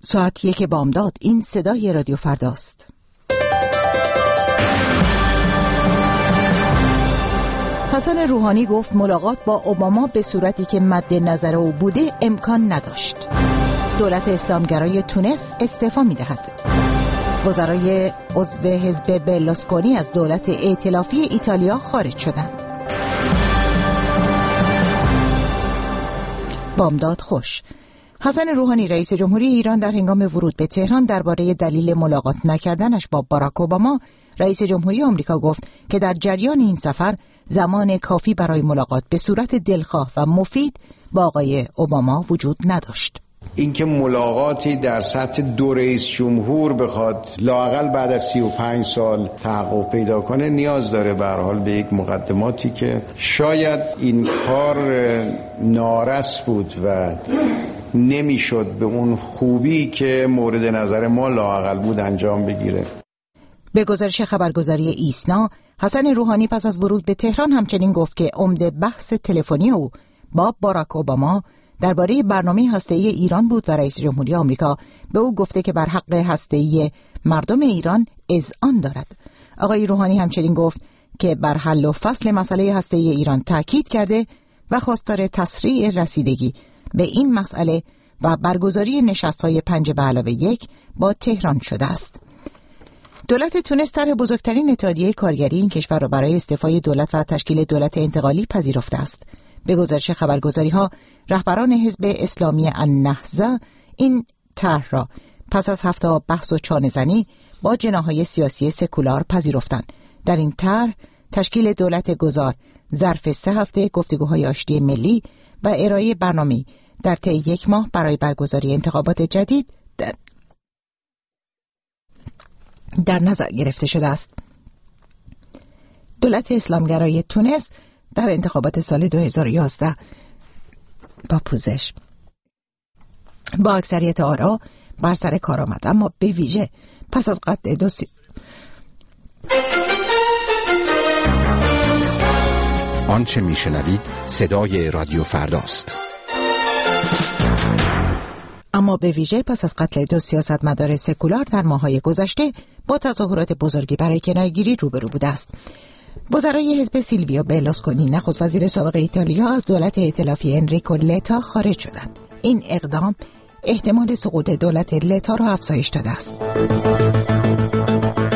ساعت 1 بامداد. این صدای رادیو فرداست. حسن روحانی گفت ملاقات با اوباما به صورتی که مد نظر او بوده امکان نداشت. دولت اسلامگرای تونس استعفا می‌دهد. وزرای عضو حزب برلوسکونی از دولت ائتلافی ایتالیا خارج شدند. بامداد خوش. حسن روحانی رئیس جمهوری ایران در هنگام ورود به تهران درباره دلیل ملاقات نکردنش با باراک اوباما رئیس جمهوری آمریکا گفت که در جریان این سفر زمان کافی برای ملاقات به صورت دلخواه و مفید با آقای اوباما وجود نداشت. اینکه ملاقاتی در سطح دو رئیس جمهور بخواد لااقل بعد از 35 سال تحقق پیدا کنه نیاز داره به هر حال به یک مقدماتی که شاید این کار نارس بود و نمیشد به اون خوبی که مورد نظر ما لااقل بود انجام بگیره. به گزارش خبرگزاری ایسنا، حسن روحانی پس از ورود به تهران همچنین گفت که عمده بحث تلفنی او با باراک اوباما درباره برنامه هسته‌ای ایران بود و رئیس جمهوری آمریکا به او گفته که بر حق هسته‌ای مردم ایران اذعان دارد. آقای روحانی همچنین گفت که بر حل و فصل مسئله هسته‌ای ایران تاکید کرده و خواستار تسریع رسیدگی به این مسئله و برگزاری نشست‌های 5+1 با تهران شده است. دولت تونس طرح بزرگترین اتحادیه کارگری این کشور را برای استعفای دولت و تشکیل دولت انتقالی پذیرفته است. به گزارش خبرگزاری‌ها، رهبران حزب اسلامی النهضه این طرح را پس از هفته بحث و چانه‌زنی با جناح‌های سیاسی سکولار پذیرفتند. در این طرح تشکیل دولت گذار ظرف 3 هفته گفتگوهای آشتی ملی و ارائه برنامه در طی 1 ماه برای برگزاری انتخابات جدید در نظر گرفته شده است. دولت اسلامگرای تونس در انتخابات سال 2011 با پوزش با اکثریت آرا بر سر کار آمد، اما به ویژه پس از قتل آنچه میشنوید صدای رادیو فرداست. اما به ویژه پس از قتل 2 سیاستمدار سکولار در ماه‌های گذشته با تظاهرات بزرگی برای کناره‌گیری روبرو بوده است. وزرای حزب سیلویو برلوسکونی نخست وزیر سابق ایتالیا از دولت ائتلافی انریکو لتا خارج شدند. این اقدام احتمال سقوط دولت لتا را افزایش داده است.